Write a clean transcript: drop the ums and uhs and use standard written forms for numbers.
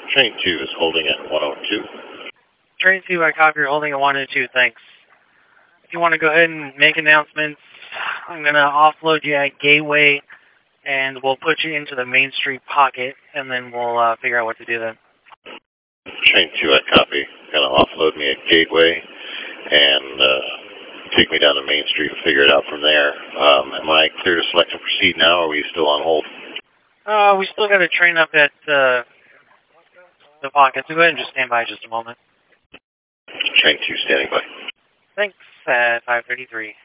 Train 2 is holding at 102. Train 2, I copy, you're holding at 102, thanks. If you want to go ahead and make announcements, I'm going to offload you at Gateway, and we'll put you into the Main Street pocket, and then we'll figure out what to do then. Train 2, I copy. Going to offload me at Gateway and take me down to Main Street and figure it out from there. Am I clear to select and proceed now, or are we still on hold? We still got a train up at the pocket, so go ahead and just stand by just a moment. Train 2 standing by. Thanks, at 5:33.